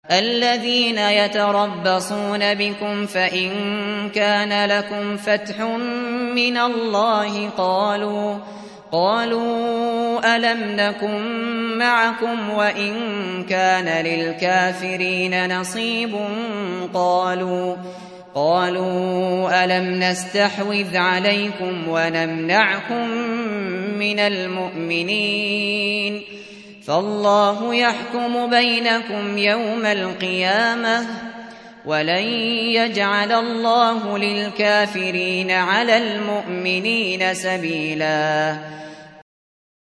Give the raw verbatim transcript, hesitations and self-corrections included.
الذين يتربصون بكم فإن كان لكم فتح من الله قالوا قالوا ألم نكن معكم وإن كان للكافرين نصيب قالوا قالوا ألم نستحوذ عليكم ونمنعكم من المؤمنين فالله يحكم بينكم يوم القيامة ولن يجعل الله للكافرين على المؤمنين سبيلا